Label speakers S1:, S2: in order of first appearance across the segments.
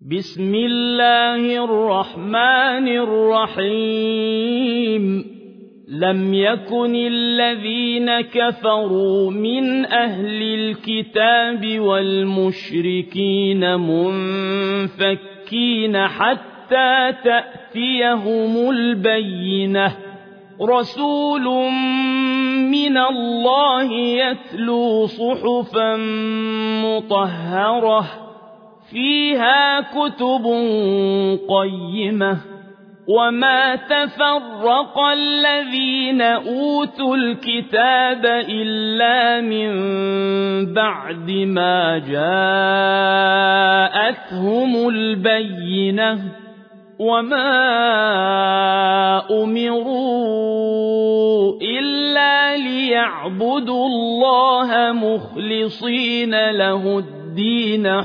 S1: بسم الله الرحمن الرحيم لم يكن الذين كفروا من أهل الكتاب والمشركين منفكين حتى تأتيهم البينة رسول من الله يتلو صحفا مطهرة فيها كتب قيمة وما تفرق الذين أوتوا الكتاب إلا من بعد ما جاءتهم البينة وما أمروا إلا ليعبدوا الله مخلصين له الدين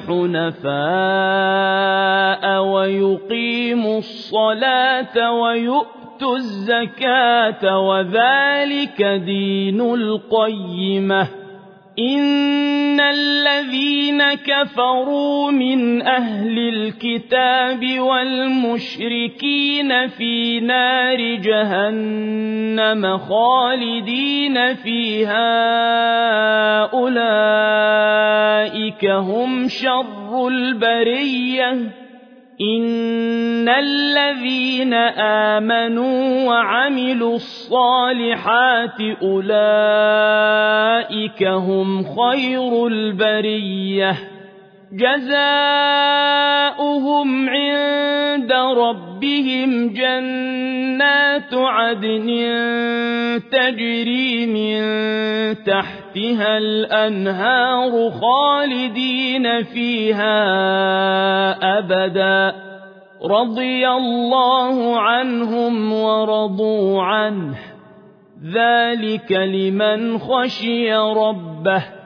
S1: حنفاء ويقيموا الصلاة ويؤتوا الزكاة وذلك دين القيمة إن الذين كفروا من أهل الكتاب والمشركين في نار جهنم خالدين فيها أولئك هم شر البرية إن الذين آمنوا وعملوا الصالحات أولئك هم خير البرية جزاؤهم عند ربهم جنات عدن تجري من تحتها الأنهار خالدين فيها أبدا رضي الله عنهم ورضوا عنه ذلك لمن خشي ربه